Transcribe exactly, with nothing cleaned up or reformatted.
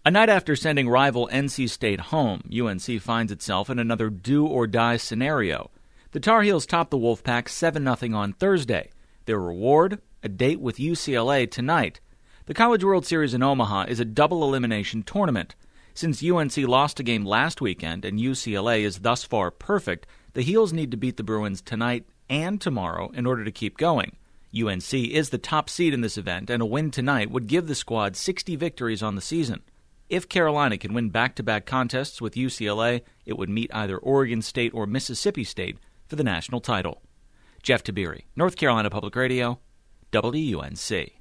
A night after sending rival N C State home, U N C finds itself in another do-or-die scenario. The Tar Heels topped the Wolfpack seven nothing on Thursday. Their reward? A date with U C L A tonight. The College World Series in Omaha is a double-elimination tournament. Since U N C lost a game last weekend and U C L A is thus far perfect, the Heels need to beat the Bruins tonight and tomorrow in order to keep going. U N C is the top seed in this event, and a win tonight would give the squad sixty victories on the season. If Carolina can win back-to-back contests with U C L A, it would meet either Oregon State or Mississippi State for the national title. Jeff Tabiri, North Carolina Public Radio, W U N C.